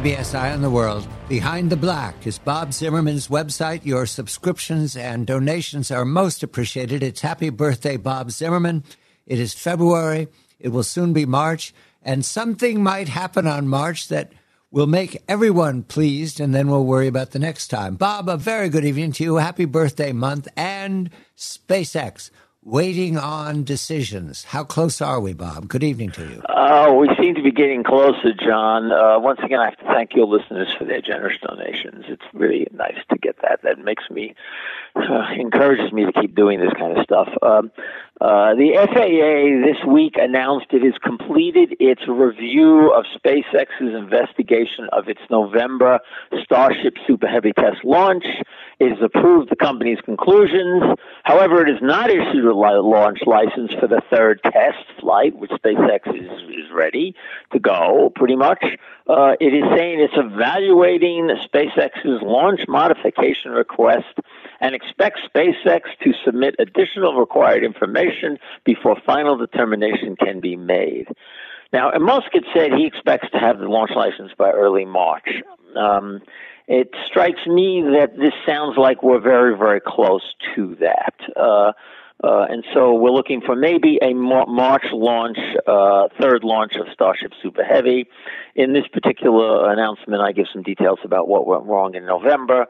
CBS Eye on the World. Behind the Black is Bob Zimmerman's website. Your subscriptions and donations are most appreciated. It's happy birthday, Bob Zimmerman. It is February. It will soon be March. And something might happen on March that will make everyone pleased, and then we'll worry about the next time. Bob, a very good evening to you. Happy birthday month. And SpaceX, waiting on decisions. How close are we, Bob? Good evening to you. We seem to be getting closer, John. Once again, I have to thank your listeners for their generous donations. It's really nice to get that. That makes me, encourages me to keep doing this kind of stuff. The FAA this week announced it has completed its review of SpaceX's investigation of its November Starship Super Heavy test launch. It has approved the company's conclusions. However, it has not issued a launch license for the third test flight, which SpaceX is ready to go, pretty much. It is saying it's evaluating SpaceX's launch modification request and expects SpaceX to submit additional required information before final determination can be made. Now, Musk had said he expects to have the launch license by early March. It strikes me that this sounds like we're very, very close to that. And so we're looking for maybe a March launch, third launch of Starship Super Heavy. In this particular announcement, I give some details about what went wrong in November.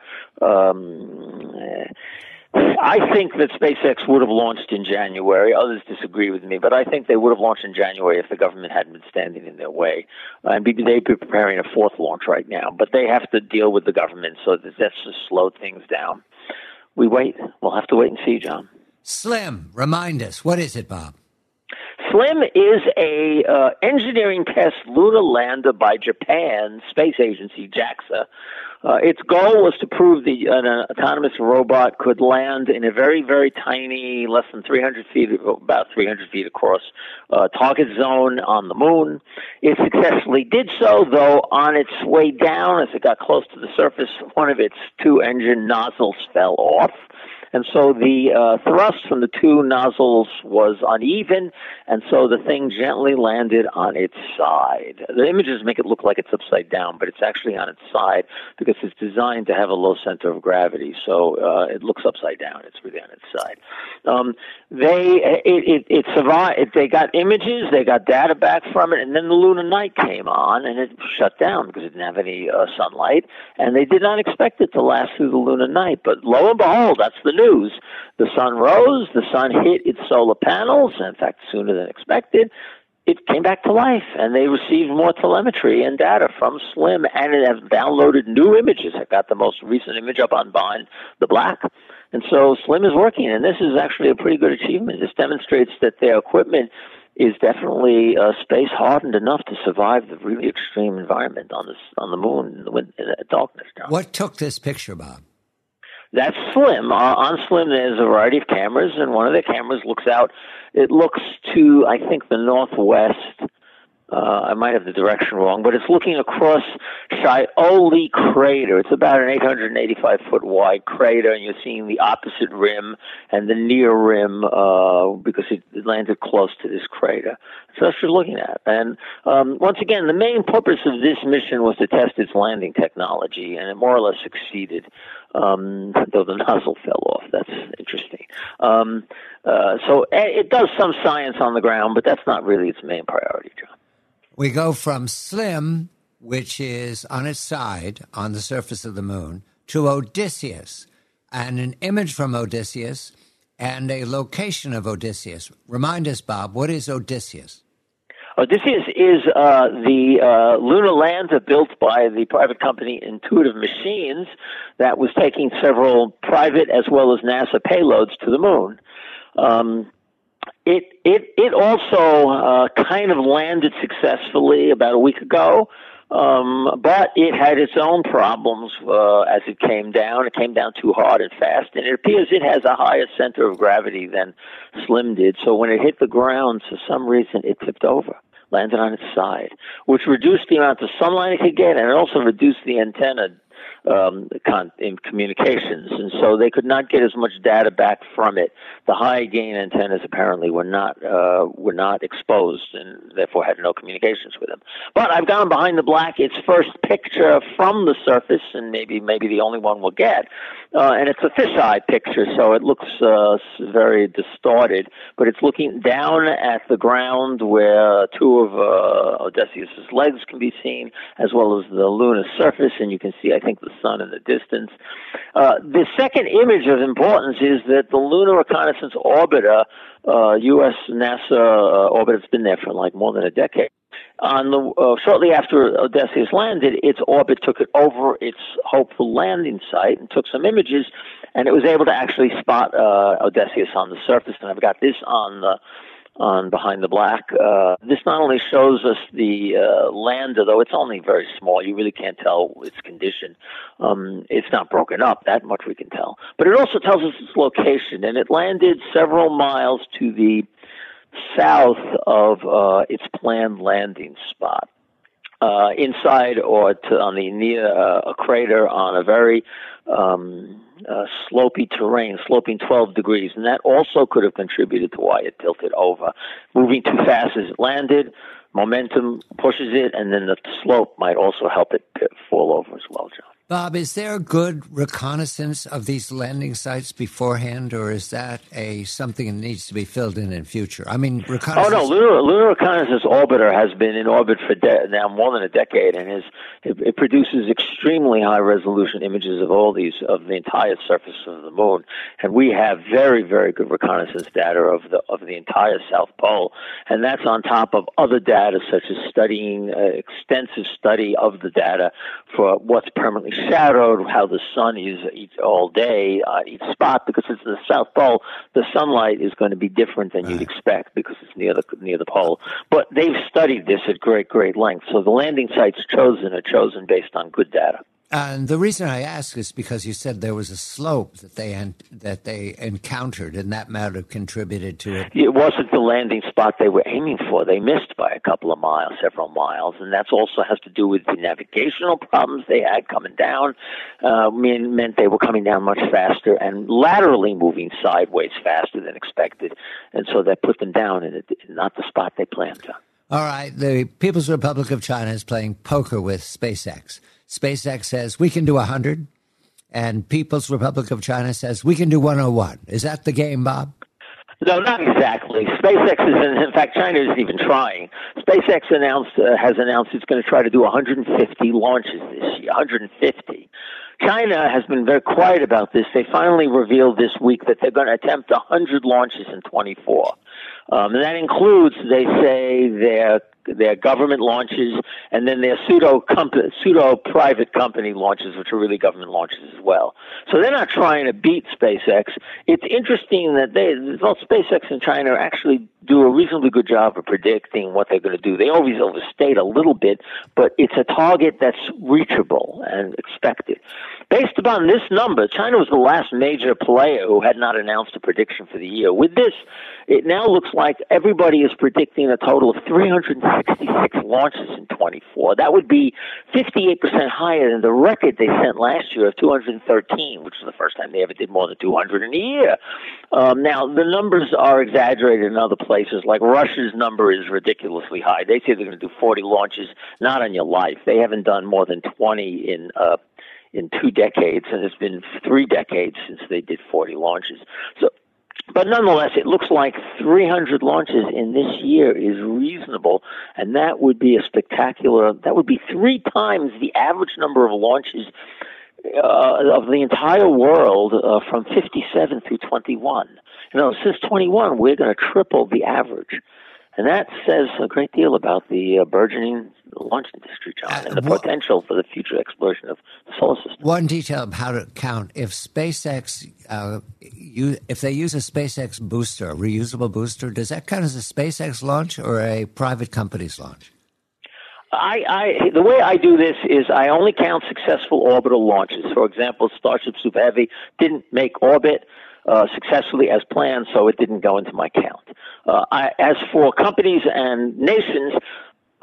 I think that SpaceX would have launched in January. Others disagree with me, but I think they would have launched in January if the government hadn't been standing in their way. And they'd be preparing a fourth launch right now, but they have to deal with the government, so that's just slowed things down. We wait. We'll have to wait and see, John. SLIM, remind us. What is it, Bob? SLIM is a engineering test lunar lander by Japan's space agency, JAXA. Its goal was to prove an autonomous robot could land in a very, very tiny, less than 300 feet, about 300 feet across, target zone on the moon. It successfully did so, though on its way down, as it got close to the surface, one of its two engine nozzles fell off. And so the thrust from the two nozzles was uneven, and so the thing gently landed on its side. The images make it look like it's upside down, but it's actually on its side because it's designed to have a low center of gravity. So it looks upside down. It's really on its side. It survived. They got images, they got data back from it, and then the lunar night came on, and it shut down because it didn't have any sunlight, and they did not expect it to last through the lunar night. But lo and behold, that's the news. The sun rose, the sun hit its solar panels, in fact, sooner than expected. It came back to life, and they received more telemetry and data from SLIM, and it has downloaded new images. I got the most recent image up on Behind the Black. And so SLIM is working, and this is actually a pretty good achievement. This demonstrates that their equipment is definitely space hardened enough to survive the really extreme environment on the moon in the darkness. What took this picture, Bob? That's SLIM. On SLIM, there's a variety of cameras, and one of the cameras looks out. It looks to, I think, the northwest. I might have the direction wrong, but it's looking across Scioli Crater. It's about an 885-foot wide crater, and you're seeing the opposite rim and the near rim because it landed close to this crater. So that's what you're looking at. And once again, the main purpose of this mission was to test its landing technology, and it more or less succeeded, though the nozzle fell off. That's interesting. So it does some science on the ground, but that's not really its main priority, John. We go from SLIM, which is on its side on the surface of the moon, to Odysseus, and an image from Odysseus and a location of Odysseus. Remind us, Bob, what is Odysseus? Odysseus is the lunar lander built by the private company Intuitive Machines that was taking several private as well as NASA payloads to the moon. It also kind of landed successfully about a week ago, but it had its own problems as it came down. It came down too hard and fast, and it appears it has a higher center of gravity than SLIM did. So when it hit the ground, for some reason, it tipped over, landed on its side, which reduced the amount of sunlight it could get, and it also reduced the antenna in communications, and so they could not get as much data back from it. The high gain antennas apparently were not exposed, and therefore had no communications with them. But I've gone behind the black. Its first picture from the surface, and maybe the only one we'll get, and it's a fisheye picture, so it looks very distorted. But it's looking down at the ground where two of Odysseus's legs can be seen, as well as the lunar surface, and you can see, I think, the sun in the distance. The second image of importance is that the Lunar Reconnaissance Orbiter, U.S. NASA orbiter, has been there for like more than a decade. Shortly after Odysseus landed, its orbit took it over its hopeful landing site and took some images, and it was able to actually spot Odysseus on the surface. And I've got this on Behind the Black. This not only shows us the lander, though it's only very small. You really can't tell its condition. It's not broken up, that much we can tell. But it also tells us its location, and it landed several miles to the south of its planned landing spot. Inside or near a crater on a very slopy terrain, sloping 12 degrees, and that also could have contributed to why it tilted over. Moving too fast as it landed, momentum pushes it, and then the slope might also help it fall over as well, John. Bob, is there good reconnaissance of these landing sites beforehand, or is that something that needs to be filled in future? I mean, reconnaissance... Oh, no, Lunar Reconnaissance Orbiter has been in orbit for now more than a decade, and it produces extremely high-resolution images of of the entire surface of the moon. And we have very, very good reconnaissance data of the entire South Pole, and that's on top of other data, such as studying extensive study of the data for what's permanently shadowed, how the sun is all day at each spot, because it's the South Pole. The sunlight is going to be different than you'd expect because it's near the pole. But they've studied this at great length. So the landing sites are chosen based on good data. And the reason I ask is because you said there was a slope that they encountered, and that might have contributed to it. It wasn't the landing spot they were aiming for. They missed by several miles, and that also has to do with the navigational problems they had coming down. Meant they were coming down much faster and laterally moving sideways faster than expected, and so that put them down in not the spot they planned on. All right, the People's Republic of China is playing poker with SpaceX. SpaceX says we can do 100, and People's Republic of China says we can do 101. Is that the game, Bob? No, not exactly. SpaceX in fact, China isn't even trying. SpaceX has announced it's going to try to do 150 launches this year, 150. China has been very quiet about this. They finally revealed this week that they're going to attempt 100 launches in 24. And that includes, they say, their government launches, and then their pseudo private company launches, which are really government launches as well. So they're not trying to beat SpaceX. It's interesting that both SpaceX and China actually do a reasonably good job of predicting what they're going to do. They always overstate a little bit, but it's a target that's reachable and expected. Based upon this number, China was the last major player who had not announced a prediction for the year. With this, it now looks like everybody is predicting a total of 366 launches in 24. That would be 58% higher than the record they set last year of 213, which was the first time they ever did more than 200 in a year. Now, the numbers are exaggerated in other places. Like Russia's number is ridiculously high. They say they're going to do 40 launches, not on your life. They haven't done more than 20 in 2 decades, and it's been 3 decades since they did 40 launches. But nonetheless, it looks like 300 launches in this year is reasonable, and that would be that would be 3 times the average number of launches of the entire world from 57 through 21. Since 21, we're going to triple the average. And that says a great deal about the burgeoning launch industry, John, and the potential for the future exploration of the solar system. One detail of how to count: if SpaceX, if they use a SpaceX booster, a reusable booster, does that count as a SpaceX launch or a private company's launch? The way I do this is I only count successful orbital launches. For example, Starship Super Heavy didn't make orbit successfully as planned, so it didn't go into my count. As for companies and nations,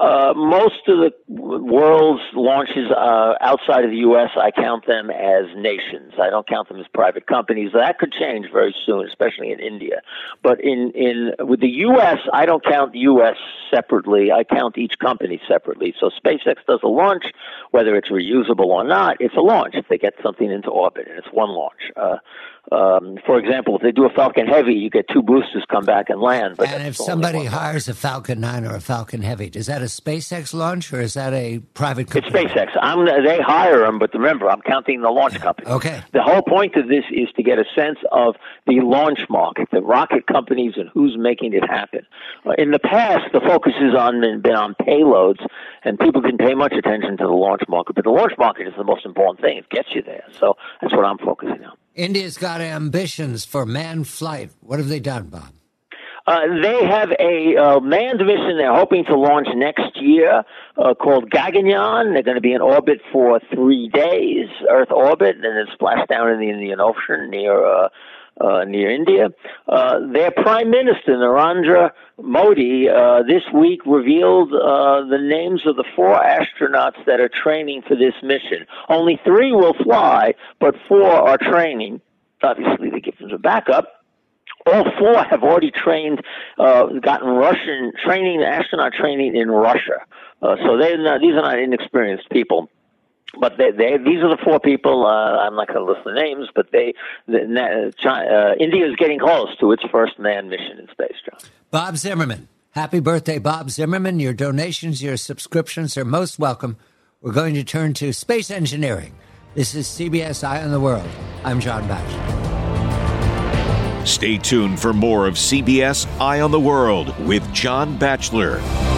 Most of the world's launches outside of the U.S., I count them as nations. I don't count them as private companies. That could change very soon, especially in India. But with the U.S., I don't count the U.S. separately. I count each company separately. So SpaceX does a launch, whether it's reusable or not. It's a launch if they get something into orbit, and it's one launch. For example, if they do a Falcon Heavy, you get 2 boosters come back and land. But and if somebody hires a Falcon 9 or a Falcon Heavy, is that a SpaceX launch or is that a private company? It's SpaceX. They hire them, but remember, I'm counting the launch company. Okay. The whole point of this is to get a sense of the launch market, the rocket companies, and who's making it happen. In the past, the focus has been on payloads, and people didn't pay much attention to the launch market. But the launch market is the most important thing. It gets you there. So that's what I'm focusing on. India's got ambitions for manned flight. What have they done, Bob? They have a manned mission they're hoping to launch next year called Gaganyaan. They're going to be in orbit for 3 days, Earth orbit, and then splash down in the Indian Ocean near India. Their Prime Minister, Narendra Modi, this week revealed the names of the 4 astronauts that are training for this mission. Only 3 will fly, but 4 are training. Obviously, they give them a backup. All 4 have already trained, gotten Russian training, astronaut training in Russia. So these are not inexperienced people. But these are the 4 people. I'm not going to list the names, but India is getting close to its first manned mission in space, John. Bob Zimmerman. Happy birthday, Bob Zimmerman. Your donations, your subscriptions are most welcome. We're going to turn to space engineering. This is CBS Eye on the World. I'm John Batchelor. Stay tuned for more of CBS Eye on the World with John Batchelor.